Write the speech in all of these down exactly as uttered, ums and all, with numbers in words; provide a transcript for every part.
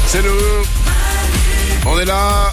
C'est nous. On est là.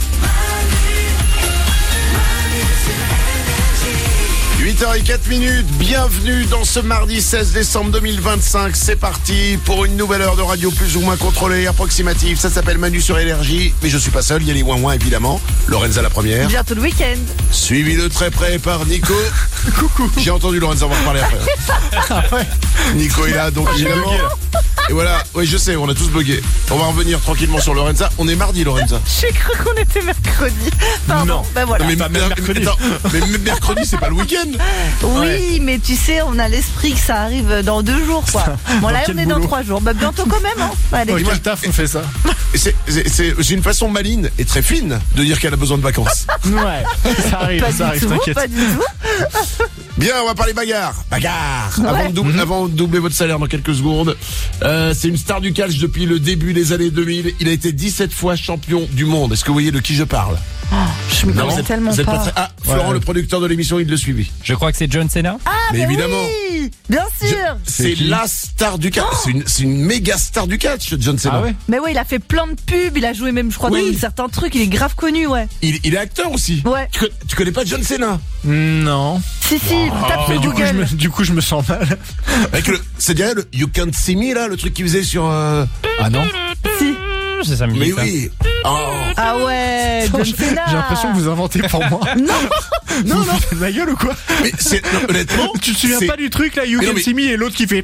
huit heures zéro quatre minutes, bienvenue dans ce mardi seize décembre deux mille vingt-cinq. C'est parti pour une nouvelle heure de radio plus ou moins contrôlée, approximative. Ça s'appelle Manu sur Énergie, mais je suis pas seul, il y a les ouin ouin évidemment. Lorenza la première. Bientôt le week-end. Suivi de très près par Nico. Coucou. J'ai entendu Lorenza, on va en reparler après. Ah ouais. Nico est là, donc évidemment. Et voilà, oui je sais, on a tous bugué. On va revenir tranquillement sur Lorenza. On est mardi Lorenza. J'ai cru qu'on était mercredi. Pardon, non. ben voilà. Mais, pas même mercredi. Attends, mais mercredi c'est pas le week-end. Oui, Ouais. mais tu sais, on a l'esprit que ça arrive dans deux jours, quoi. Bon, là, quel on est dans boulot. trois jours. Bah, bientôt quand même, hein. Allez. Oh, quel taf on fait ça? C'est, c'est, c'est, c'est une façon maligne et très fine de dire qu'elle a besoin de vacances. Ouais, ça arrive, Pas ça du arrive, tout, t'inquiète. pas du tout. Bien, on va parler bagarre. Bagarre. Ouais. Avant, de doubler, avant de doubler votre salaire dans quelques secondes. Euh, c'est une star du catch depuis le début des années deux mille. Il a été dix-sept fois champion du monde. Est-ce que vous voyez de qui je parle? Oh, je me Non, connais vous êtes- tellement vous êtes pas. très- Ah, Florent, Ouais. le producteur de l'émission, il le suivi. Je crois que c'est John Cena. Ah, Mais mais évidemment. oui, bien Je- sûr. c'est C'est qui la star du catch. C'est une, c'est une méga star du catch, John Cena. Ah ouais? Mais ouais, il a fait plein de pubs, il a joué même, je crois, Oui. dans certains trucs, il est grave connu, ouais. Il, il est acteur aussi. Ouais. Tu, co- tu connais pas John Cena? Non. Si, si, tape Mais sur du coup, je Google. me, du coup, je me sens mal. Avec le, c'est derrière le You Can't See Me là, le truc qu'il faisait sur. Euh... Ah non? Si. C'est ça me dit Mais ça. oui. Oh. Ah ouais, John Cena. J'ai l'impression que vous inventez pour moi. Non, Non, non. Vous faites de ma gueule ou quoi? Mais c'est non, honnêtement. Tu te souviens c'est- pas du truc là, You Mais non, Can mais- See Me et l'autre qui fait.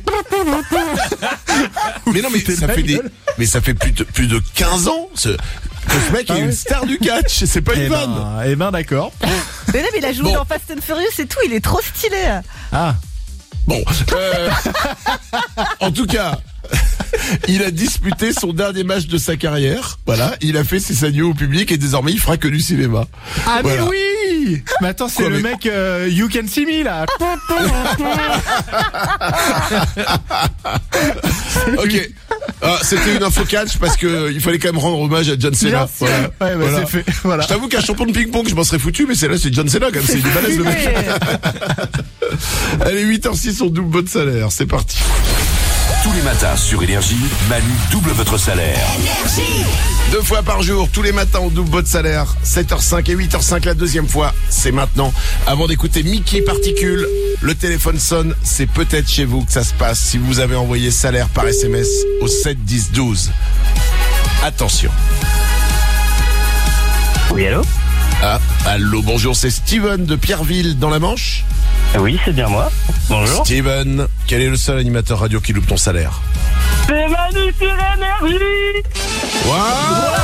Mais non, mais foutez de ça ma fait des, gueule. mais ça fait plus de plus de quinze ans ce, que ce mec Ah est une ouais. star du catch. C'est pas une Eh vanne. ben, eh ben d'accord. mais là, mais il a joué Bon. dans Fast and Furious et tout, il est trop stylé. Ah. Bon, euh, en tout cas, il a disputé son dernier match de sa carrière. Voilà, il a fait ses adieux au public et désormais il fera que du cinéma. Ah mais Voilà. oui. Mais attends, c'est Quoi, le mais- mec euh, You Can See Me là. Ok. Ah, c'était une info catch parce que il fallait quand même rendre hommage à John Cena. Bien sûr. Voilà. Ouais, bah Voilà. c'est fait. Voilà. Je t'avoue qu'un champion de ping-pong, je m'en serais foutu, mais c'est là, c'est John Cena quand même, c'est du balèze le mec. Allez, huit heures six, on double votre salaire, c'est parti. Tous les matins sur Énergie, Manu double votre salaire. Deux fois par jour, tous les matins, on double votre salaire. sept heures cinq et huit heures cinq la deuxième fois, c'est maintenant. Avant d'écouter Mickey Particule, le téléphone sonne, c'est peut-être chez vous que ça se passe si vous avez envoyé salaire par S M S au sept dix douze. Attention. Oui, allô? Ah, allô, bonjour, c'est Steven de Pierreville dans la Manche. Oui, c'est bien moi. Bonjour. Steven, quel est le seul animateur radio qui loupe ton salaire? C'est Manu sur Énergie. Waouh!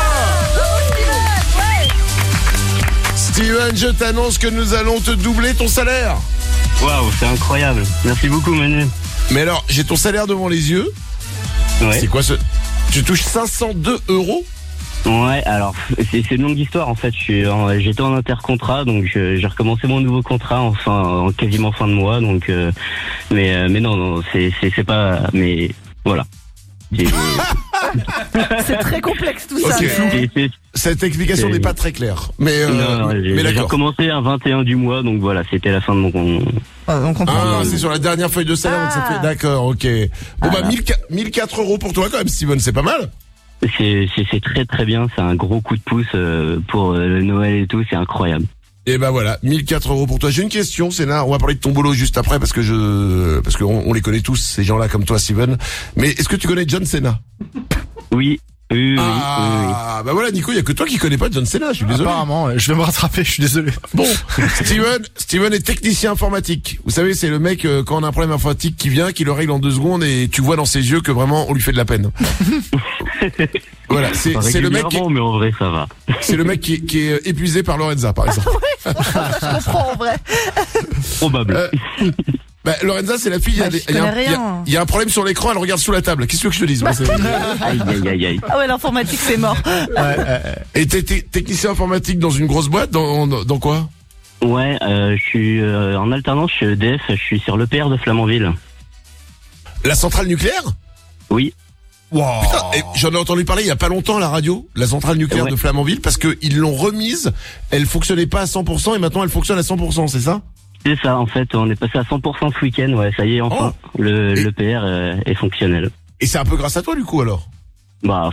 Steven, je t'annonce que nous allons te doubler ton salaire. Waouh, c'est incroyable. Merci beaucoup, Manu. Mais alors, j'ai ton salaire devant les yeux. Ouais. C'est quoi ce... Tu touches cinq cent deux euros? Ouais, alors, c'est c'est une longue histoire, en fait. Je suis en- J'étais en intercontrat, donc euh, j'ai recommencé mon nouveau contrat en, fin, en quasiment fin de mois, donc... euh, mais, euh, mais non, non, c'est c'est- c'est pas... Mais voilà. J'ai- C'est très complexe tout Ok. ça. mais- c'est- c'est- Cette explication C'est- n'est pas très claire. Mais, euh, non, non, j'ai mais j'ai d'accord. recommencé un vingt et un du mois, donc voilà, c'était la fin de mon... con- Ouais, on comprend. Ah, c'est sur la dernière feuille de salaire, donc ça Ah. fait... D'accord, ok. Bon, bah, mille quatre- mille quatre euros pour toi quand même, Steven, c'est pas mal. C'est c'est- c'est très très bien, c'est un gros coup de pouce euh, pour euh, le Noël et tout, c'est incroyable. Et ben voilà, mille quatre euros pour toi. J'ai une question, c'est là, on va parler de ton boulot juste après parce que je, parce qu'on on les connaît tous, ces gens-là comme toi, Steven. Mais est-ce que tu connais John Cena? Oui, oui, oui, oui, oui. Ah, bah voilà, Nico, il y a que toi qui connais pas John Cena, je suis désolé. Apparemment, ouais, je vais me rattraper, je suis désolé. Bon, Steven, Steven est technicien informatique. Vous savez, c'est le mec, euh, quand on a un problème informatique qui vient, qui le règle en deux secondes et tu vois dans ses yeux que vraiment on lui fait de la peine. Voilà, c'est, Pas c'est le mec qui, régulièrement, mais en vrai, ça va. c'est le mec qui, qui est épuisé par Lorenza, par exemple. Je comprends en vrai. Probable. Euh, Bah, Lorenza, c'est la fille, il y a Bah, des- je il y a un- connais il y a- rien. il y a un problème sur l'écran, elle regarde sous la table. Qu'est-ce que je te dise, moi, c'est- Aïe, aïe, aïe, aïe. Ah ouais, l'informatique c'est mort. Et t'es t'es technicien informatique dans une grosse boîte, dans, dans, dans quoi? Ouais, euh, je suis euh, en alternance chez E D F, je suis sur l'E P R de Flamanville. La centrale nucléaire? Oui. Putain, et j'en ai entendu parler il y a pas longtemps à la radio, la centrale nucléaire Ouais. de Flamanville, parce que ils l'ont remise, elle fonctionnait pas à cent pour cent et maintenant elle fonctionne à cent pour cent, c'est ça? C'est ça, en fait, on est passé à cent pour cent ce week-end, ouais, ça y est, enfin, le Et- l'E P R euh, est fonctionnel. Et c'est un peu grâce à toi du coup alors? Bah, pff,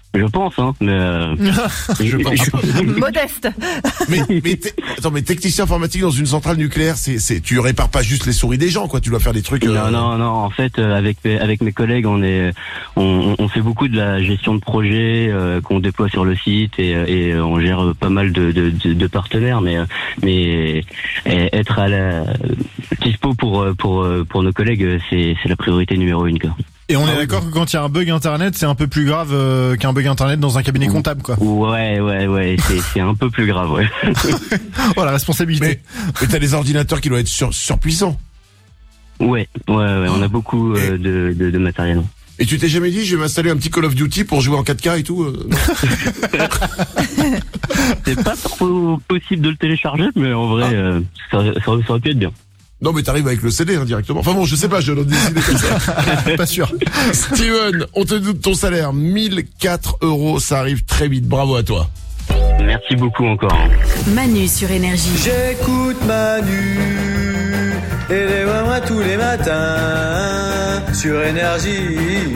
Je pense, hein, mais... Euh... Je pense. Modeste. Mais, mais t'es- attends, mais technicien informatique dans une centrale nucléaire, c'est, c'est, tu répares pas juste les souris des gens, quoi. Tu dois faire des trucs. euh, Non, non, non. En fait, euh, avec mes- avec mes collègues, on est, on, on fait beaucoup de la gestion de projets euh, qu'on déploie sur le site et, et on gère pas mal de, de, de, de partenaires, mais mais et être à la dispo pour pour pour nos collègues, c'est c'est la priorité numéro une, quoi. Et on Ah est oui, d'accord que quand il y a un bug internet, c'est un peu plus grave euh, qu'un bug internet dans un cabinet comptable, quoi. Ouais, ouais, ouais. C'est c'est un peu plus grave, ouais. Oh, la responsabilité. Mais, mais t'as des ordinateurs qui doivent être sur, surpuissants. Ouais, ouais, ouais. On a beaucoup euh, de, de de matériel. Et tu t'es jamais dit, je vais m'installer un petit Call of Duty pour jouer en quatre K et tout euh, non. C'est pas trop possible de le télécharger, mais en vrai, Ah. euh, ça, ça, ça aurait pu être bien. Non, mais t'arrives avec le C D hein, directement. Enfin bon, je sais pas, je donne des idées comme ça. Pas sûr. Steven, on te doute ton salaire, mille quatre euros, ça arrive très vite. Bravo à toi. Merci beaucoup encore. hein. Manu sur Énergie. J'écoute Manu et les moi tous les matins sur Énergie.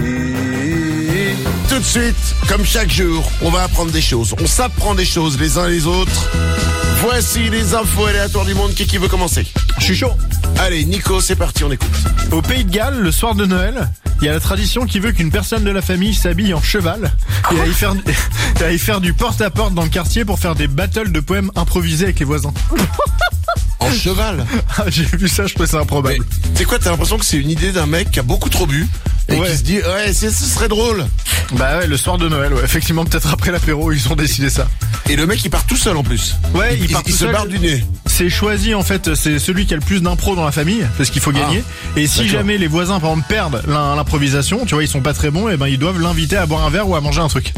Tout de suite, comme chaque jour, on va apprendre des choses. On s'apprend des choses les uns les autres. Voici les infos aléatoires du monde. Qui qui veut commencer? Je suis chaud. Allez, Nico, c'est parti, on écoute. Au Pays de Galles, le soir de Noël, il y a la tradition qui veut qu'une personne de la famille s'habille en cheval et aille faire, et aille faire du porte-à-porte dans le quartier pour faire des battles de poèmes improvisés avec les voisins. En cheval. Ah, j'ai vu ça, je trouvais ça Mais improbable. tu sais quoi, t'as l'impression que c'est une idée d'un mec qui a beaucoup trop bu et Ouais. qui se dit ouais, c'est- ce serait drôle. Bah ouais, le soir de Noël, ouais. Effectivement, peut-être après l'apéro, ils ont décidé ça. Et le mec il part tout seul en plus. Ouais, il, il, part il tout se seul. barre du nez. C'est choisi en fait, c'est celui qui a le plus d'impro dans la famille, parce qu'il faut gagner. Et si d'accord. jamais les voisins par exemple perdent l'im- l'improvisation, tu vois, ils sont pas très bons, et ben ils doivent l'inviter à boire un verre ou à manger un truc.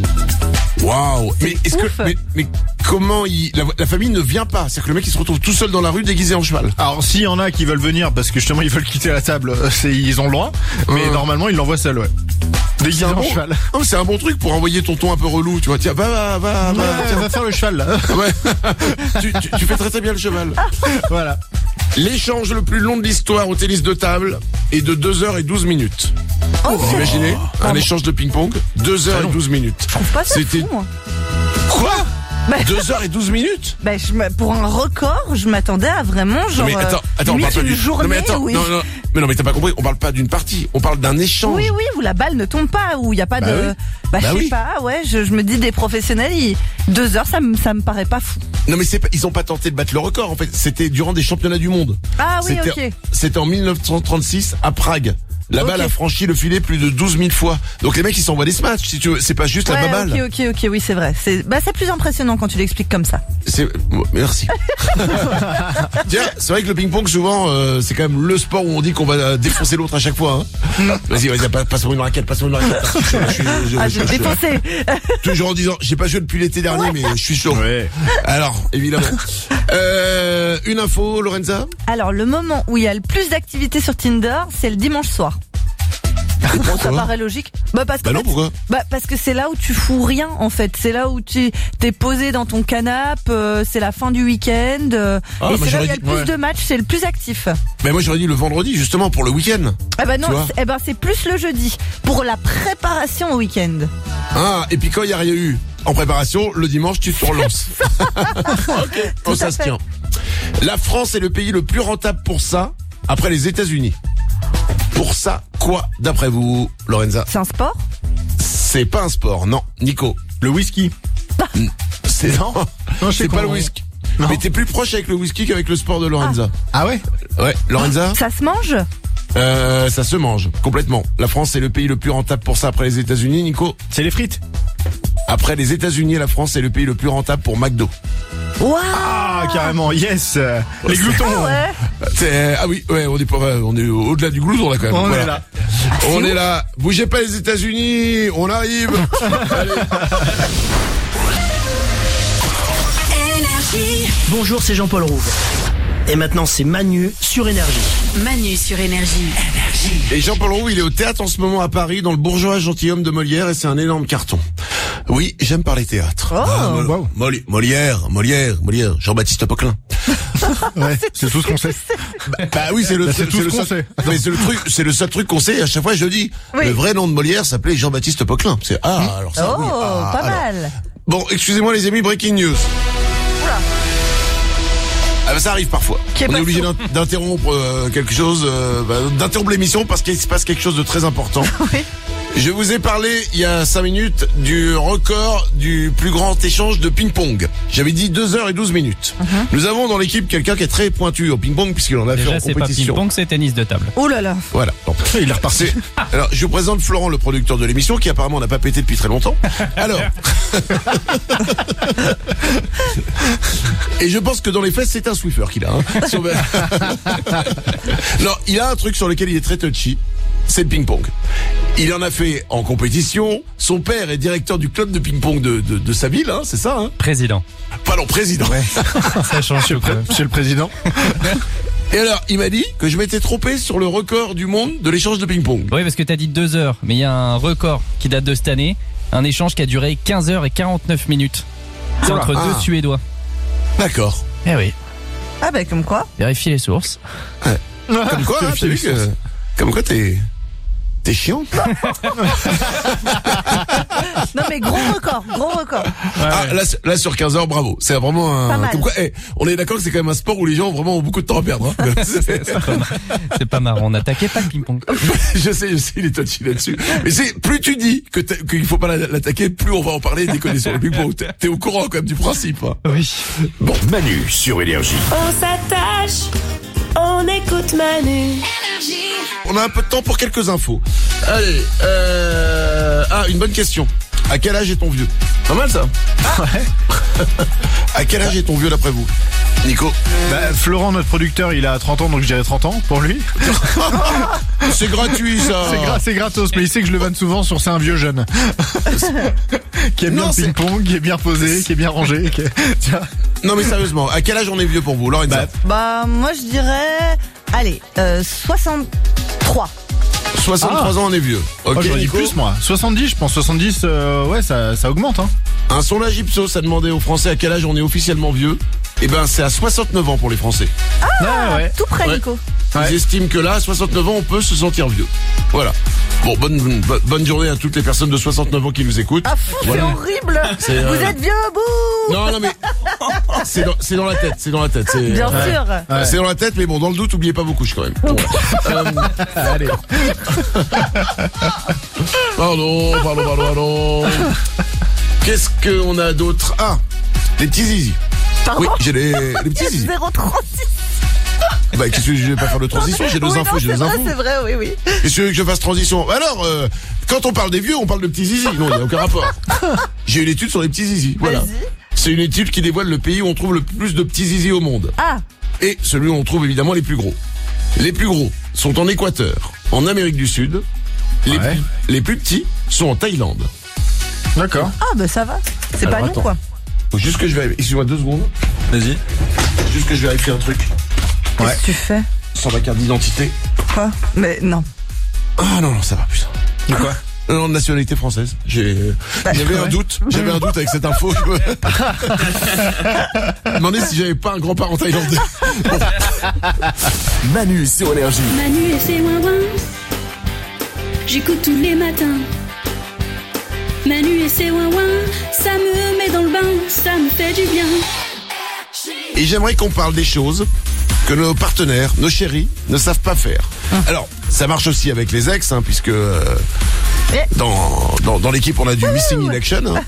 Waouh. Mais est-ce que ouf. mais, mais comment il la, la famille ne vient pas? C'est-à-dire que le mec il se retrouve tout seul dans la rue déguisé en cheval. Alors s'il y en a qui veulent venir parce que justement ils veulent quitter la table, euh, c'est ils ont le droit, mais Ouais. normalement ils l'envoient seul, ouais. Déguisé C'est un en bon- cheval. Oh, mais c'est un bon truc pour envoyer tonton un peu relou, tu vois. Tiens, va, va, va, va. Ouais, va faire le cheval là. Ouais. tu, tu, tu fais très très bien le cheval. Voilà. L'échange le plus long de l'histoire au tennis de table est de deux heures et douze minutes. Vous imaginez un échange de ping-pong, deux heures et douze minutes. Je trouve pas ça C'était- fou, moi. Quoi Bah, deux heures et douze minutes bah, je m'a- pour un record, je m'attendais à vraiment genre Non mais attends, euh, attends, on limite parle pas une d'une journée Non mais attends, où il- non, non, mais non mais t'as pas compris, on parle pas d'une partie, on parle d'un échange. Oui, oui, où la balle ne tombe pas, où il y a pas Bah de. oui. Bah, Bah je sais oui. pas, ouais, je, je me dis des professionnels, ils- deux heures, ça me, ça me paraît pas fou. Non mais c'est pas, ils ont pas tenté de battre le record en fait, c'était durant des championnats du monde. Ah oui, C'était- ok. C'était en mille neuf cent trente-six à Prague. La balle Ok. a franchi le filet plus de douze mille fois. Donc les mecs ils s'envoient des smatchs si tu veux, c'est pas juste la Ouais, baballe. ok, ok, ok, oui, c'est vrai. C'est, bah, c'est plus impressionnant quand tu l'expliques comme ça. C'est merci. Tiens, c'est vrai que le ping-pong souvent euh, c'est quand même le sport où on dit qu'on va euh, défoncer l'autre à chaque fois. Hein. Vas-y, vas-y, passe- passe-moi une raquette, passe-moi une raquette. Je, je, suis- je- Ah, je- je je- vais défoncer. toujours en disant, j'ai pas joué depuis l'été dernier, mais je suis chaud. Ouais. Alors, évidemment. Euh, une info, Lorenza. Alors, le moment où il y a le plus d'activité sur Tinder, c'est le dimanche soir. Bon, ça paraît logique. Bah, parce que, Bah non, en fait, pourquoi bah, parce que c'est là où tu fous rien, en fait. C'est là où tu t'es posé dans ton canapé, euh, c'est la fin du week-end, euh, Ah, et moi, c'est là où il y a j'aurais le dit- plus ouais. de matchs, c'est le plus actif. Mais moi j'aurais dit le vendredi, justement, pour le week-end. Ah bah non, Tu vois c'est- eh ben c'est plus le jeudi, pour la préparation au week-end. Ah, et puis quand il y a rien eu en préparation, le dimanche, tu te relances. Ok, oh, Tout ça à se fait. tient. La France est le pays le plus rentable pour ça, après les États-Unis. Pour ça, quoi, d'après vous, Lorenza? C'est un sport? C'est pas un sport, non. Nico. Le whisky. C'est Non. Non, je sais c'est pas qu'on- le whisky. Non. Mais t'es plus proche avec le whisky qu'avec le sport de Lorenza. Ah ouais. Ouais, Lorenza? Ça se mange? Euh, ça se mange, complètement. La France est le pays le plus rentable pour ça après les États-Unis, Nico. C'est les frites. Après les États-Unis, la France est le pays le plus rentable pour McDo. Waouh! Ah carrément, yes. euh, Les gloutons. Ah ouais. C'est, ah oui, ouais, on est pas, ouais, on est au-delà du glouton là quand même. On Voilà. est là. On est là. Bougez pas les États-Unis, on arrive. Allez. Bonjour, c'est Jean-Paul Rouve. Et maintenant, c'est Manu sur Énergie. Manu sur Énergie. Et Jean-Paul Roux, il est au théâtre en ce moment à Paris, dans le Bourgeois gentilhomme de Molière, et c'est un énorme carton. Oui, j'aime parler théâtre. Oh, Ah, Mol- wow. Moli- Molière, Molière, Molière, Jean-Baptiste Poquelin. Ouais, c'est tout ce qu'on sait. Bah, bah oui, c'est le, Bah, c'est tout c'est ce le qu'on seul, sait. mais c'est le truc, c'est le seul truc qu'on sait. Et à chaque fois, je dis, Oui. le vrai nom de Molière s'appelait Jean-Baptiste Poquelin. C'est ah, alors ça, Oh, oui. Ah, pas alors. mal. Bon, excusez-moi les amis, breaking news. Ah bah ça arrive parfois. Qui est On est pas obligé chaud. d'in- d'interrompre euh, quelque chose, euh, bah, d'interrompre l'émission parce qu'il se passe quelque chose de très important. Oui. Je vous ai parlé il y a cinq minutes du record du plus grand échange de ping-pong. J'avais dit deux heures et douze minutes. Uh-huh. Nous avons dans l'équipe quelqu'un qui est très pointu au ping-pong puisqu'il en a fait Déjà, en c'est pas compétition. ping-pong, c'est tennis de table. Oh là là. Voilà. Bon. Il est reparti. C'est- Alors, je vous présente Florent, le producteur de l'émission, qui apparemment n'a pas pété depuis très longtemps. Alors. Et je pense que dans les fesses, c'est un Swiffer qu'il a. Hein. Si on veut- Non, il a un truc sur lequel il est très touchy. C'est le ping-pong. Il en a fait en compétition. Son père est directeur du club de ping-pong de, de, de sa ville, hein, c'est ça, hein? Président. Pardon, président. Ça change Monsieur, tout, le pré- quand même. Monsieur le Président. Et alors, il m'a dit que je m'étais trompé sur le record du monde de l'échange de ping-pong. Oui, parce que t'as dit deux heures, mais il y a un record qui date de cette année. Un échange qui a duré quinze heures et quarante-neuf minutes. C'est entre Ah. deux Suédois. D'accord. Eh oui. Ah bah comme quoi. Vérifie les sources. Comme quoi, hein, t'as vu que, comme quoi t'es, t'es chiant. Non mais gros record, gros record. Ah, là, c'est- là, sur quinze heures, bravo. C'est vraiment un, Pas mal. comme quoi, eh, on est d'accord que c'est quand même un sport où les gens ont vraiment beaucoup de temps à perdre, hein. C'est pas marrant. On n'attaquait pas le ping-pong. Je sais, je sais, il est touchy là-dessus. Mais c'est, plus tu dis que t'as- qu'il faut pas la- l'attaquer, plus on va en parler et déconner sur le ping-pong. T'es- T'es au courant quand même du principe, hein. Oui. Bon, Manu sur Énergie. On s'attache, on écoute Manu. On a un peu de temps pour quelques infos. Allez, euh, ah, une bonne question. À quel âge est ton vieux? Pas mal, ça. Ouais. À quel âge est ton vieux d'après vous? Nico? Bah, Florent, notre producteur, il a trente ans, donc je dirais trente ans pour lui. C'est gratuit, ça. C'est gra- c'est gratos, mais il sait que je le vanne souvent sur c'est un vieux jeune. Qui aime bien Non, le c'est- ping-pong, qui est bien posé, qui est bien rangé. Qui est- Tiens. Non, mais sérieusement, à quel âge on est vieux pour vous, Lorenza? Bah, Bah moi je dirais, allez, euh, soixante-trois. soixante-trois ans, on est vieux. Ok, oh, j'aurais dit Nico. plus, moi. soixante-dix, je pense. soixante-dix, euh, ouais, ça, ça augmente, hein. Un sondage Ipsos a demandé aux Français à quel âge on est officiellement vieux. Eh ben, c'est à soixante-neuf ans pour les Français. Ah, ouais. Tout près Ouais. Nico. Ouais. Ils estiment que là, à soixante-neuf ans, on peut se sentir vieux. Voilà. Bon, bonne, bonne, bonne journée à toutes les personnes de soixante-neuf ans qui nous écoutent. Ah fou, Voilà. c'est horrible. C'est, euh, Vous êtes vieux, bouh. Non, non, mais c'est dans, c'est dans la tête, c'est dans la tête. C'est, Bien euh, sûr. Ouais. C'est dans la tête, mais bon, dans le doute, oubliez pas vos couches quand même. Bon, voilà. Euh, Allez. pardon, pardon, pardon, pardon. Qu'est-ce qu'on a d'autre? Ah, les petits zizi. Pardon. Oui, j'ai les, les petits zizi. zéro trente-six. Bah, qu'est-ce que je vais pas faire de transition? J'ai deux Oui, infos, non, j'ai c'est deux vrai, infos. c'est vrai, oui, oui. Qu'est-ce que tu veux que je fasse transition? Alors, euh, quand on parle des vieux, on parle de petits zizi. Non, il n'y a aucun rapport. J'ai une étude sur les petits zizi. Voilà. Vas-y. C'est une étude qui dévoile le pays où on trouve le plus de petits zizi au monde. Ah, Et celui où on trouve évidemment les plus gros. Les plus gros sont en Équateur, en Amérique du Sud. Les, Ouais. plus, les plus petits sont en Thaïlande. D'accord. ah bah ça va. C'est Alors, pas nous attends. quoi. Faut juste que je vérifie. Excuse-moi deux secondes. Vas-y. Juste que je vérifie un truc. Qu'est-ce Ouais. que tu fais? Sans ma carte d'identité. Quoi? Mais non. Ah non, non, ça va, putain. De quoi? Non, non, de nationalité française. J'ai, j'avais un doute. J'avais un doute avec cette info. Je me je me demandais si j'avais pas un grand-parent thaïlandais. Manu sur Énergie. Manu et ses ouin j'écoute tous les matins. Manu et ses ouin ça me met dans le bain, ça me fait du bien. Et j'aimerais qu'on parle des choses que nos partenaires, nos chéris, ne savent pas faire. Alors, ça marche aussi avec les ex, hein, puisque euh, dans, dans, dans l'équipe, on a du missing in action. Hein.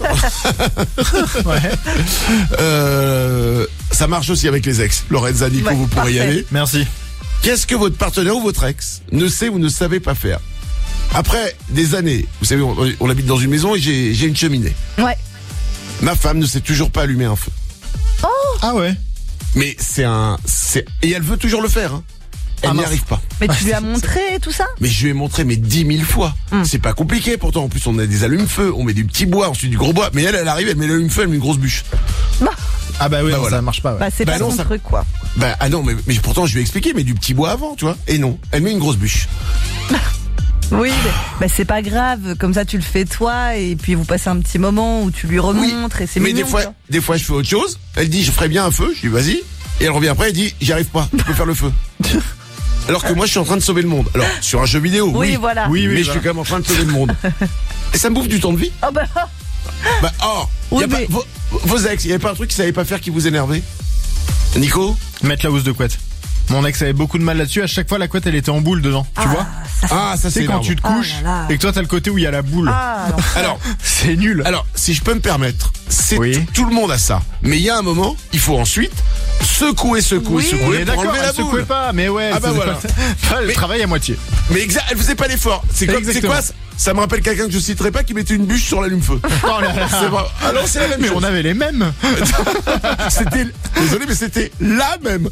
Euh, ça marche aussi avec les ex. Lorenza, Nico, Ouais, vous pourrez y parfait. aller. Merci. Qu'est-ce que votre partenaire ou votre ex ne sait ou ne savait pas faire? Après des années, vous savez, on, on habite dans une maison et j'ai j'ai une cheminée. Ouais. Ma femme ne sait toujours pas allumer un feu. Ah ouais. Mais c'est un... c'est Et elle veut toujours le faire. Hein. Elle Ah, n'y mince. arrive pas. Mais tu lui as montré tout ça? Mais je lui ai montré mais dix mille fois. Mm. C'est pas compliqué pourtant. En plus, on a des allumes-feu, on met du petit bois, ensuite du gros bois. Mais elle, elle arrive, elle met l'allume-feu, elle met une grosse bûche. Ah bah oui, Bah non, voilà. ça marche pas. Ouais. Bah c'est Bah pas non, son ça- truc quoi. Bah ah non, mais, mais pourtant je lui ai expliqué, mais du petit bois avant, tu vois. Et non, elle met une grosse bûche. Oui, mais bah c'est pas grave. Comme ça tu le fais toi et puis vous passez un petit moment où tu lui remontres et c'est mais mignon. des fois, tu vois. des fois je fais autre chose. Elle dit je ferais bien un feu. Je dis vas-y. Et elle revient après et dit, j'y arrive pas, je peux faire le feu. Alors que moi, je suis en train de sauver le monde. Alors, sur un jeu vidéo, oui. Oui, voilà. Oui, oui, mais voilà. je suis quand même en train de sauver le monde. Et ça me bouffe du temps de vie. Ah bah, Bah, oh, Oui, y a mais- pas, vos, vos ex, il y avait pas un truc qu'ils savaient pas faire qui vous énervait? Nico? Mettre la housse de couette. Mon ex avait beaucoup de mal là-dessus. À chaque fois, la couette, elle était en boule dedans. Tu vois? Ah, ça Tu c'est sais, quand énorme. tu te Ah couches là là. et que toi, t'as le côté où il y a la boule. ah, non. Alors, C'est nul. alors, si je peux me permettre, c'est Oui. tout, tout le monde a ça. Mais il y a un moment, il faut ensuite secouer, secouer, Oui. secouer On est pour d'accord, enlever la elle secouait boule. pas, mais ouais. Ah bah c'est voilà. pas- le Mais- travail à moitié. Mais exact, elle faisait pas l'effort. C'est comme, c'est Exactement. quoi ça, ça me rappelle quelqu'un que je citerai pas qui mettait une bûche sur l'allume-feu. Oh là là. C'est vrai. Ah non, c'est la même Mais chose. on avait les mêmes. C'était, désolé, mais c'était la même.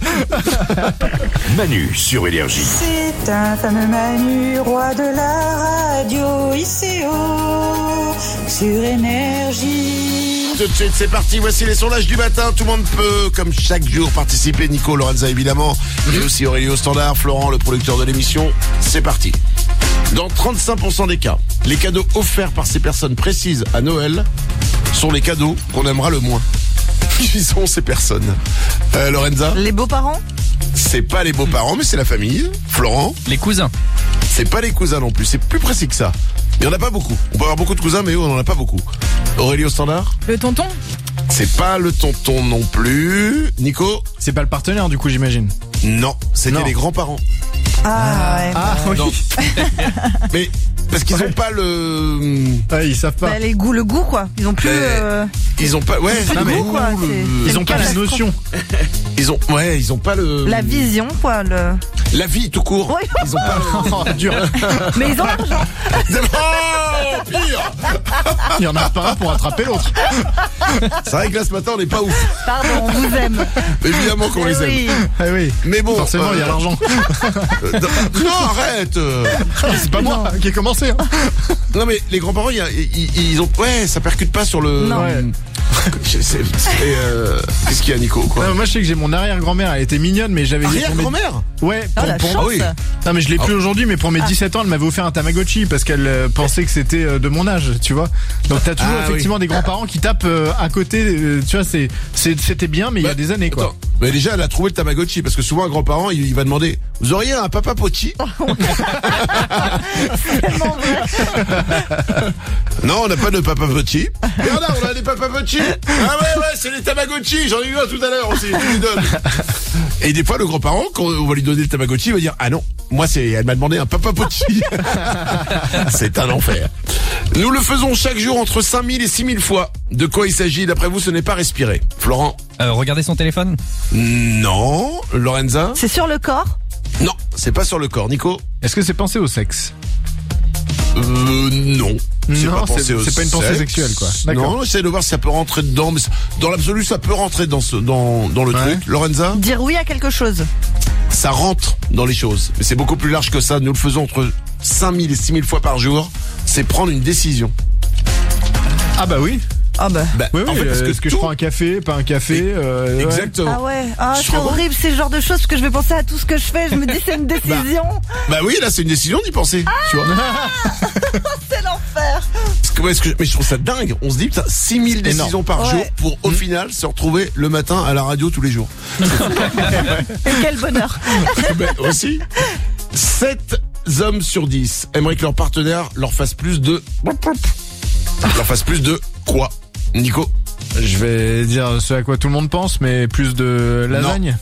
Manu sur Énergie. C'est un fameux Manu, roi de la radio, I C O, sur Énergie. Tout de suite, c'est parti. Voici les sondages du matin. Tout le monde peut, comme chaque jour, participer. Nico, Lorenza, évidemment. Et aussi Aurélie au standard, Florent, le producteur de l'émission. C'est parti. Dans trente-cinq pour cent des cas, les cadeaux offerts par ces personnes précises à Noël sont les cadeaux qu'on aimera le moins. Qui sont ces personnes? euh, Lorenza? Les beaux-parents? C'est pas les beaux-parents, mais c'est la famille. Florent? Les cousins. C'est pas les cousins non plus. C'est plus précis que ça. Il y en a pas beaucoup. On peut avoir beaucoup de cousins, mais on en a pas beaucoup. Aurélie au standard? Le tonton? C'est pas le tonton non plus. Nico? C'est pas le partenaire, du coup, j'imagine. Non, c'était Non. les grands-parents. Ah, ouais. Ah, oui. Non. Mais parce qu'ils ont pas le, Ah, ils savent pas. Bah, les goûts, le goût, quoi. Ils ont plus. Mais- euh, ils ont pas, ouais, plus non, le mais goût, quoi. c'est- Ils ont pas la notion. ils ont, ouais, ils ont pas le, La vision, quoi. Le... la vie tout court. Oui. Ils ont pas le, Oh, dur. Mais ils ont l'argent. oh, pire. Il y en a pas un pour attraper l'autre. C'est vrai que là ce matin on n'est pas ouf. Pardon, on vous aime. Évidemment qu'on les Eh aime. oui. Ah oui. Mais bon, Forcément, il y a euh, l'argent. euh, non, arrête. euh. C'est pas moi qui ai commencé. Hein. Non mais les grands-parents, il y a- ils, ils ont, ouais, ça percute pas sur le. Non. Ouais. C'est- c'est- c'est, euh, Qu'est-ce qu'il y a, Nico, quoi? Non, moi, je sais que j'ai mon arrière-grand-mère. Elle était mignonne, mais j'avais. pour mes- Arrière-grand-mère? Ouais. Oh, Pour, la pour- chance. Ah oui. Non, mais je l'ai plus aujourd'hui, mais pour mes dix-sept ans, elle m'avait offert un Tamagotchi parce qu'elle euh, pensait que c'était euh, de mon âge, tu vois. Donc t'as toujours Ah, effectivement des grands-parents qui tapent euh, à côté. euh, tu vois, c'est, c'est- c'était bien, mais il y a Bah, des années, quoi. Attends. Mais déjà, elle a trouvé le Tamagotchi parce que souvent un grand-parent, il, il va demander, vous auriez un papa pochi? Tellement vrai. Non, on n'a pas de papa pochi. Bernard, on a des papa pochi. Ah ouais, ouais, c'est les Tamagotchi. J'en ai eu un tout à l'heure aussi. Je lui donne. Et des fois, le grand-parent, quand on va lui donner le Tamagotchi, il va dire, ah non, moi c'est, elle m'a demandé un papa pochi. C'est un enfer. Nous le faisons chaque jour entre cinq mille et six mille fois. De quoi il s'agit? D'après vous, ce n'est pas respirer. Florent? Euh, regardez son téléphone. Non. Lorenza? C'est sur le corps? Non, c'est pas sur le corps. Nico? Est-ce que c'est pensé au sexe? Euh, non. C'est Non, pas, pensé c'est- au c'est pas une pensée sexe. sexuelle, quoi. D'accord. Non, j'essaie de voir si ça peut rentrer dedans, mais c- dans l'absolu, ça peut rentrer dans ce, dans, dans le Ouais. truc. Lorenza? Dire oui à quelque chose. Ça rentre dans les choses. Mais c'est beaucoup plus large que ça. Nous le faisons entre cinq mille et six mille fois par jour. C'est prendre une décision. Ah bah oui. Ah bah. Bah, Oui, oui. en fait, parce euh, que Est-ce que tout- je prends un café, pas un café euh, ouais. Exactement. Ah ouais, ah, Tu te c'est rends compte? horrible, c'est le genre de choses parce que je vais penser à tout ce que je fais. Je me dis c'est une décision. Bah oui, là, c'est une décision d'y penser. Tu vois? C'est l'enfer. Parce que, ouais, ce que- mais je trouve ça dingue. On se dit, putain, six mille décisions Énorme. par Ouais. jour pour, au final, se retrouver le matin à la radio tous les jours. Et quel bonheur. Ben, aussi. sept hommes sur dix aimeraient que leur partenaire leur fasse plus de... leur fasse plus de quoi? Nico? Je vais dire ce à quoi tout le monde pense, mais plus de lasagne.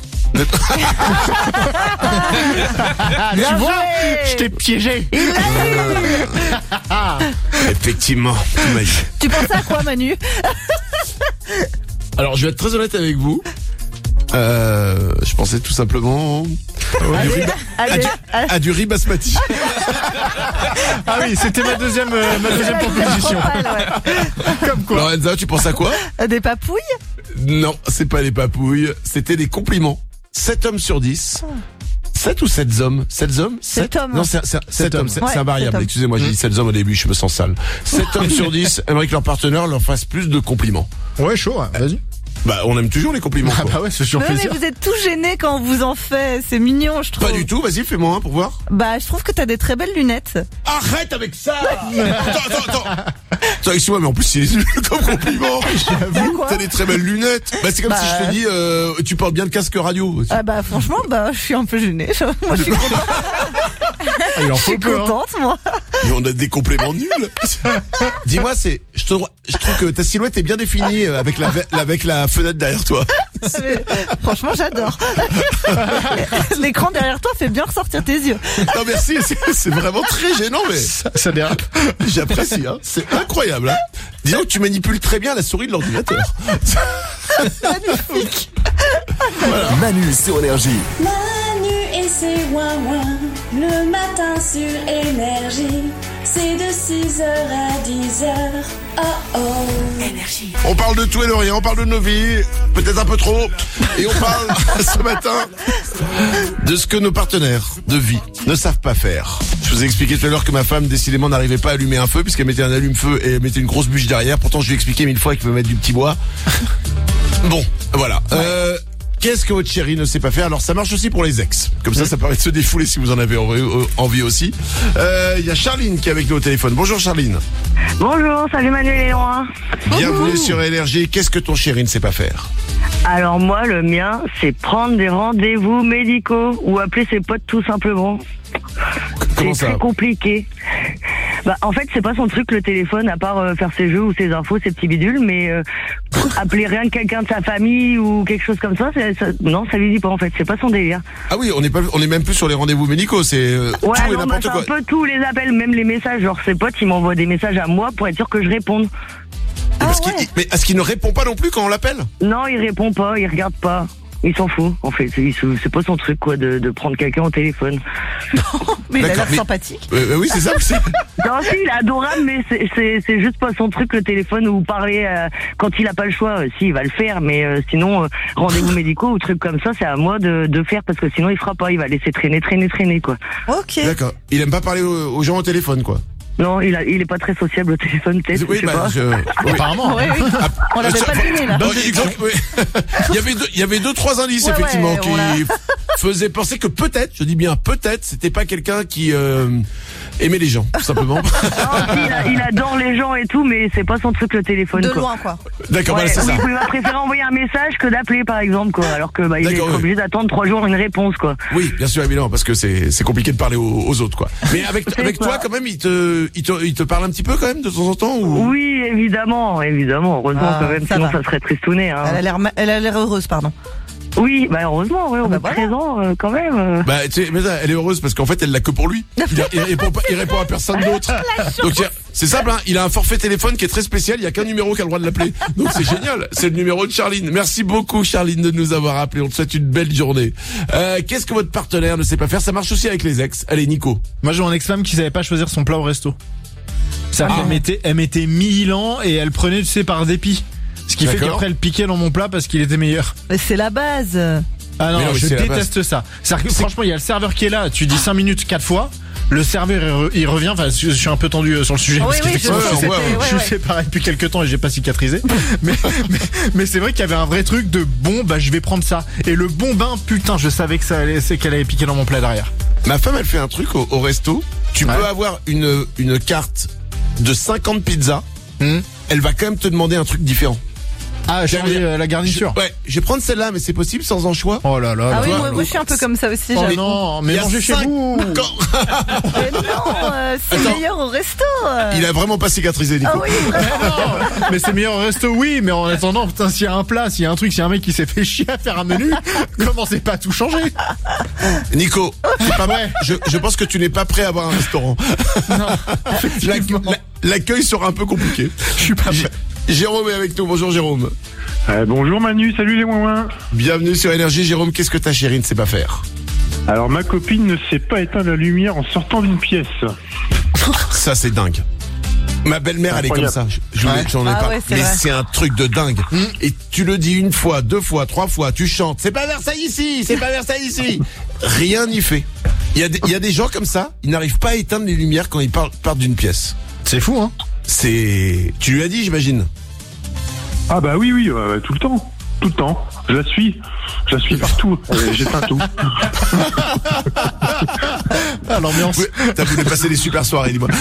Ah, Bien tu vois, joué. je t'ai piégé. Il l'a eu. Effectivement. tu m'as dit. Tu pensais à quoi, Manu? Alors, je vais être très honnête avec vous. Euh, je pensais tout simplement à du riz, Allez, à du- allez. à du riz basmati. Ah oui, c'était ma deuxième, euh, ma deuxième proposition. Ouais, ouais. Comme quoi. Lorenza, tu penses à quoi? Des papouilles? Non, c'est pas les papouilles, c'était des compliments. sept hommes sur dix. sept ou sept hommes? sept hommes? Sept hommes. Non, c'est sept Sept hommes, hommes. c'est Ouais, c'est invariable. sept hommes. Excusez-moi, j'ai dit sept hommes au début, je me sens sale. sept hommes sur dix aimeraient que leur partenaire leur fasse plus de compliments. Ouais, chaud, ouais, vas-y. Bah, on aime toujours les compliments. Ah quoi. bah ouais, c'est toujours Non, mais plaisir. vous êtes tout gênés quand on vous en fait. C'est mignon, je trouve. Pas du tout, vas-y, fais-moi un pour voir. Bah, je trouve que t'as des très belles lunettes. Arrête avec ça. Attends, attends, attends. Attends, excuse-moi, mais en plus, c'est nul comme compliment. J'avoue. T'as des très belles lunettes. Bah, c'est comme Bah, si je te dis, euh, tu portes bien le casque radio. Ah bah, franchement, bah, je suis un peu gênée. Moi, je suis contente. Ah, il en Je faut suis peu, hein. contente, moi. Mais on a des compléments nuls. Dis-moi, c'est, je te, je trouve que ta silhouette est bien définie euh, avec la, avec la fenêtre derrière toi. Mais, franchement, j'adore. L'écran derrière toi fait bien ressortir tes yeux. Non, merci, c'est, c'est vraiment très gênant, mais Ça, ça dérape. j'apprécie, hein. C'est incroyable, hein. Disons que tu manipules très bien la souris de l'ordinateur. Magnifique. Manu sur Énergie. Manu et ses ouin-ouin, le matin sur Énergie. C'est de six heures à dix heures. Oh oh. Énergie. On parle de tout et de rien, on parle de nos vies, peut-être un peu trop, et on parle ce matin de ce que nos partenaires de vie ne savent pas faire. Je vous ai expliqué tout à l'heure que ma femme décidément n'arrivait pas à allumer un feu puisqu'elle mettait un allume-feu et elle mettait une grosse bûche derrière. Pourtant je lui ai expliqué mille fois qu'il faut mettre du petit bois. Bon, voilà. Euh, Qu'est-ce que votre chérie ne sait pas faire? Alors ça marche aussi pour les ex. Comme ça, ça permet de se défouler si vous en avez envie, envie aussi. Il euh, y a Charline qui est avec nous au téléphone. Bonjour Charline. Bonjour, salut Manu et Léon. Bienvenue sur Énergie. Qu'est-ce que ton chéri ne sait pas faire? Alors moi, le mien, c'est prendre des rendez-vous médicaux ou appeler ses potes tout simplement. Comment c'est ça? très compliqué. Bah, en fait, c'est pas son truc le téléphone, à part euh, faire ses jeux ou ses infos, ses petits bidules, mais euh, appeler rien que quelqu'un de sa famille ou quelque chose comme ça, c'est, ça non, ça lui dit pas en fait, c'est pas son délire. Ah oui, on est pas, on est même plus sur les rendez-vous médicaux, c'est euh, Ouais, tout et non, bah, n'importe c'est quoi. un peu tous les appels, même les messages, genre ses potes, ils m'envoient des messages à moi pour être sûr que je réponde. Et parce qu'il- mais est-ce qu'il ne répond pas non plus quand on l'appelle? Non, il répond pas, il regarde pas. Il s'en fout, en fait. C'est, c'est pas son truc, quoi, de, de prendre quelqu'un au téléphone. Mais il a D'accord, l'air mais- sympathique. Euh, euh, oui, c'est ça. c'est- Non, si, il est adorable, mais c'est, c'est, c'est juste pas son truc, le téléphone, ou parler euh, quand il a pas le choix. Euh, si, il va le faire, mais euh, sinon, euh, rendez-vous médicaux ou trucs comme ça, c'est à moi de, de faire, parce que sinon, il fera pas. Il va laisser traîner, traîner, traîner, quoi. Ok. D'accord. Il aime pas parler aux, aux gens au téléphone, quoi. Non, il, a, il est pas très sociable au téléphone, peut-être. Oui, je sais bah, pas. je- oui. Apparemment. Ouais, oui. On l'avait ça- pas deviné, là. Bon, exemple, oui. il y avait deux, il y avait deux, trois indices, Ouais, effectivement, ouais, qui on l'a. faisaient penser que peut-être, je dis bien peut-être, c'était pas quelqu'un qui euh, aimait les gens, tout simplement. Non, si, il, a- il adore les gens et tout, mais c'est pas son truc, le téléphone, De quoi. loin, quoi. D'accord, Ouais, voilà, c'est oui, ça. il va préférer envoyer un message que d'appeler, par exemple, quoi. Alors que bah, il est D'accord, oui. obligé d'attendre trois jours une réponse, quoi. Oui, bien sûr, évidemment, parce que c'est c'est compliqué de parler aux, aux autres, quoi. Mais avec C'est avec ça. toi, quand même, il te il te il te parle un petit peu quand même de temps en temps ou... Oui, évidemment, évidemment. Heureusement, Ah, quand même, ça sinon va. ça serait tristouné. Hein. Elle a l'air, ma- elle a l'air heureuse, pardon. Oui, bah heureusement, ouais, on bah est voilà. présent euh, quand même. euh. Bah, tu sais, mais ça, elle est heureuse parce qu'en fait, elle l'a que pour lui. Il, a- il répond pas, il répond à personne d'autre. Donc, il y a- c'est simple, hein, il a un forfait téléphone qui est très spécial. Il y a qu'un numéro qui a le droit de l'appeler. Donc, c'est génial. C'est le numéro de Charline. Merci beaucoup, Charline, de nous avoir appelé. On te souhaite une belle journée. Euh, qu'est-ce que votre partenaire ne sait pas faire? Ça marche aussi avec les ex. Allez, Nico. Moi, j'ai mon ex-femme qui savait pas choisir son plat au resto. Ça, Ah. elle mettait, elle mettait mille ans et elle prenait, tu sais, par dépit. Ce qui fait D'accord. qu'après, elle piquait dans mon plat parce qu'il était meilleur. Mais c'est la base. Ah non, Mais non, mais je c'est la déteste ça. C'est-à-dire que, franchement, il y a le serveur qui est là, tu dis cinq minutes quatre fois, le serveur il, re- il revient, enfin je je suis un peu tendu euh, sur le sujet Oui, parce oui, qu'effectivement, je je, sais, suis- ouais, ouais, je suis ouais. séparé depuis quelques temps et j'ai pas cicatrisé. mais mais, mais c'est vrai qu'il y avait un vrai truc de bon, bah je vais prendre ça. Et le bon bain, putain, je savais que ça allait, c'est qu'elle allait piquer dans mon plat derrière. Ma femme, elle fait un truc au, au resto. Tu Ouais. peux avoir une, une carte de cinquante pizzas. Hmm. Elle va quand même te demander un truc différent. Ah, changer euh, la garniture. Ouais, je vais prendre celle-là, mais c'est possible sans anchois. Oh là là. Ah là. oui, toi, moi, moi, je suis un peu comme ça aussi. Oh j'avoue. non, mais Il y a mangez chez cinq- vous. Quand- Mais non, euh, c'est Attends. meilleur au resto. euh. Il a vraiment pas cicatrisé, Nico. Ah oui, vraiment. Non, mais c'est meilleur au resto, oui, mais en attendant, putain, s'il y a un plat, s'il y a un truc, s'il y a un mec qui s'est fait chier à faire un menu, commencez pas à tout changer. Nico, c'est pas vrai. Je, je pense que tu n'es pas prêt à avoir un restaurant. La- la- L'accueil sera un peu compliqué. Je suis pas J- prêt. Jérôme est avec nous. Bonjour Jérôme. Euh, bonjour Manu, salut les ouin-ouin. Bienvenue sur Énergie. Jérôme, qu'est-ce que ta chérie ne sait pas faire? Alors ma copine ne sait pas éteindre la lumière en sortant d'une pièce. Ça, c'est dingue. Ma belle-mère, elle est comme ça. Je, je vous Ouais. ai- j'en ai Ah pas. ouais, c'est Mais vrai. c'est un truc de dingue. Et tu le dis une fois, deux fois, trois fois, tu chantes. C'est pas Versailles ici, c'est pas Versailles ici. Rien n'y fait. Il y a des, il y a des gens comme ça, ils n'arrivent pas à éteindre les lumières quand ils parlent- partent d'une pièce. C'est fou, hein. C'est, tu lui as dit, j'imagine. Ah bah oui, oui, euh, tout le temps. tout le temps. Je la suis. Je la suis partout. Euh, J'éteins tout. Ah, l'ambiance. Oui, t'as voulu passer des super soirées, dis-moi.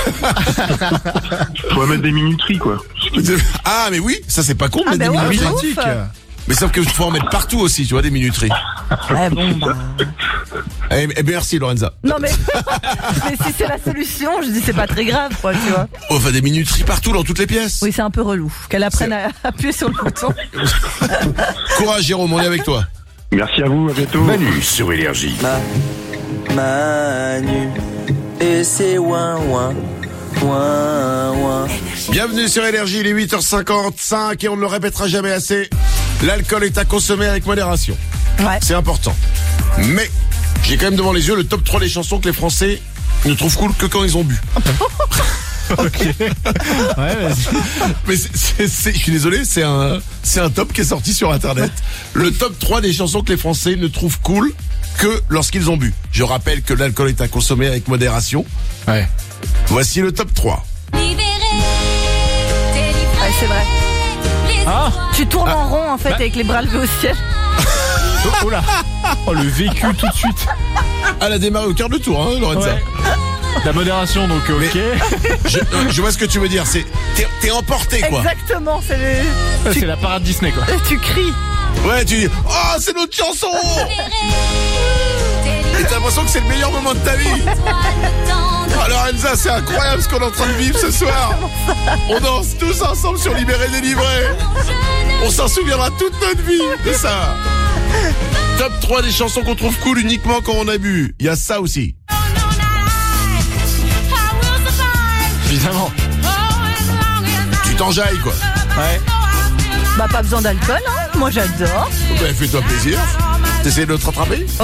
Faut mettre des minuteries, quoi. Ah, mais oui, ça c'est pas con de Ah, mettre bah des ouais, minuteries. c'est ouf. Mais sauf que faut en mettre partout aussi, tu vois, des minuteries. Ouais, bon, bah. Eh, eh bien, merci, Lorenza. Non, mais, mais si c'est la solution, je dis c'est pas très grave, quoi, tu vois. Enfin, des minuteries partout, dans toutes les pièces. Oui, c'est un peu relou. Qu'elle apprenne à appuyer sur le bouton. Courage, Jérôme, on est avec toi. Merci à vous, à bientôt. Manu sur Énergie. Ma, Manu, et c'est ouin ouin, ouin ouin. Bienvenue sur Énergie, il est huit heures cinquante-cinq et on ne le répétera jamais assez. L'alcool est à consommer avec modération. Ouais. C'est important. Mais, j'ai quand même devant les yeux le top trois des chansons que les Français ne trouvent cool que quand ils ont bu. Ok. Ouais, vas-y. Mais c'est, c'est, c'est- je suis désolé, c'est un, c'est un top qui est sorti sur Internet. Le top trois des chansons que les Français ne trouvent cool que lorsqu'ils ont bu. Je rappelle que l'alcool est à consommer avec modération. Ouais. Voici le top trois. Ouais, c'est vrai. Ah. Tu tournes en rond, en fait, Bah. avec les bras levés au ciel. Oh, oh là. Oh, le vécu tout de suite. Ah, elle a démarré au quart de tour, hein, Lorenza. Ouais. La modération, donc, ok. Je, euh, je vois ce que tu veux dire, c'est, t'es, t'es emporté, quoi. Exactement, c'est les... Ouais, c'est la parade Disney, quoi. Tu cries. Ouais, tu dis, oh, c'est notre chanson! Et t'as l'impression que c'est le meilleur moment de ta vie. Ah, Lorenza, c'est incroyable ce qu'on est en train de vivre ce soir. On danse tous ensemble sur Libéré Délivré. On s'en souviendra toute notre vie de ça. Top trois des chansons qu'on trouve cool uniquement quand on a bu. Il y a ça aussi. Évidemment. Tu t'enjailles, quoi. Ouais. Bah, pas besoin d'alcool, hein. Moi, j'adore. Bah, fais-toi plaisir. T'essayes de te rattraper? Oui.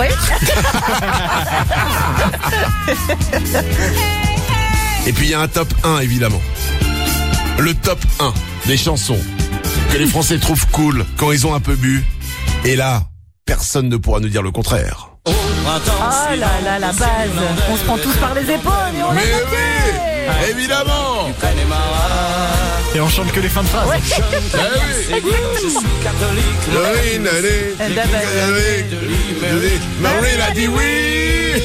Et puis il y a un top un, évidemment. Le top un des chansons que les Français trouvent cool quand ils ont un peu bu. Et là, personne ne pourra nous dire le contraire. Oh là là, la base. On se prend tous par les épaules et on Mais l'a oui, évidemment. Et on chante que les fins de phrase. Ouais. Ah oui. Oui, nané. Marie a dit oui.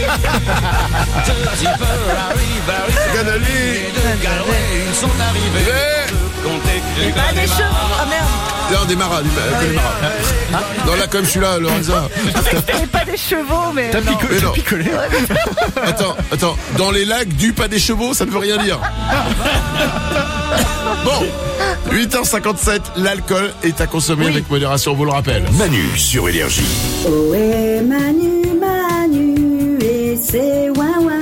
Et pas des cheveux. Ah merde. Non, des maras, des maras, des maras. Non, là, comme celui-là, Lorenza. Et pas des chevaux, mais. T'as non. picolé, Mais t'as non. picolé. Attends, attends. Dans les lacs du pas des chevaux, ça ne veut rien dire. Bon, huit heures cinquante-sept, l'alcool est à consommer avec modération, on vous le rappelle. Manu sur Énergie. Oh et Manu, Manu, et c'est ouin ouin.